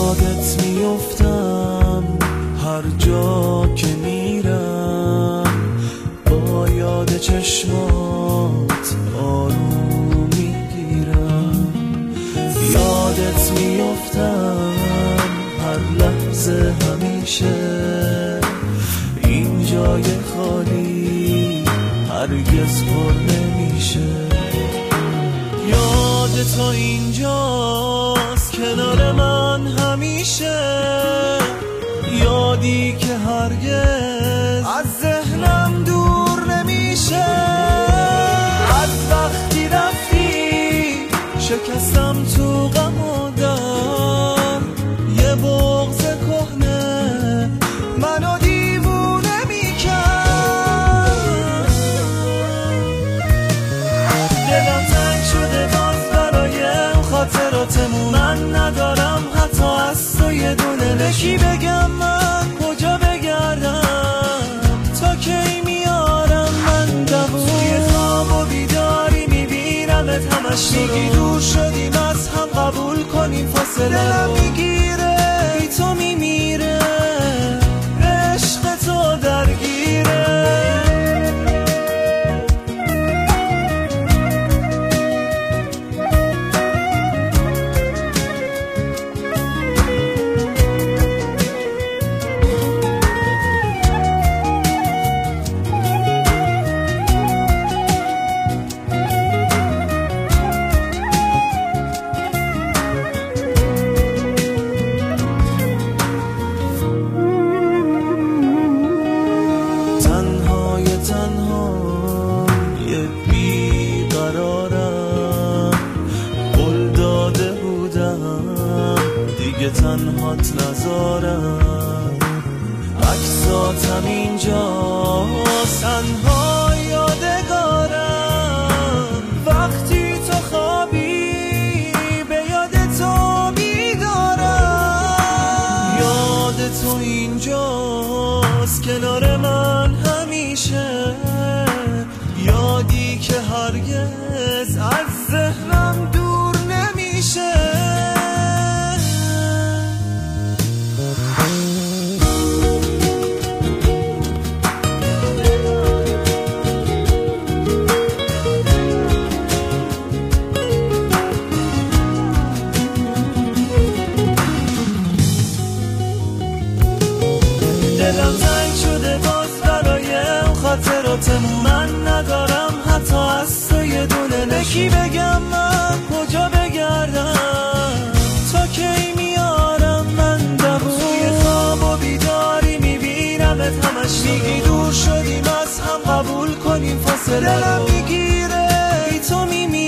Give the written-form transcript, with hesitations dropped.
یادت میفتم هر جا که میرم، با یاد چشمات آروم میگیرم. یادت میفتم هر لحظه همیشه، این جای خالی هرگز پر نمیشه. یاد تو اینجاست کنار من همیشه، یادی که هرگز از ذهنم دور نمیشه. از وقتی رفتی شکستم تو غم و درد، یه بغض کهنه منو دیوونه میکرد. دلم تنگ شده باز برای اون خاطراتمون، من ندارم حتی از تو یه دونه. لکی بگم من کجا بگردم، تا کی میارم من دوون. توی خواب و بیداری میبینمت همش، میگی دور شدیم از هم قبول کنیم فاصله. دلم میگیره بی تو میمیره، عشق تو درگیره. دیگه تنهات نذارم، عکساتم اینجا تنها یادگارم. وقتی تو خوابی به یاد تو بیدارم، یاد تو اینجاست کنار من همیشه، یادی که هرگز از ذهنم دور نمیشه. دلم تنگ شده باز برای اون خاطراتمون، من ندارم حتی از تو یه دونه. لکی بگم من کجا بگردم، تا کی میارم من دوون. توی خواب و بیداری میبینمت همش، میگی دور شدیم از هم قبول کنیم فاصله. دلم میگیره بی تو میمیره،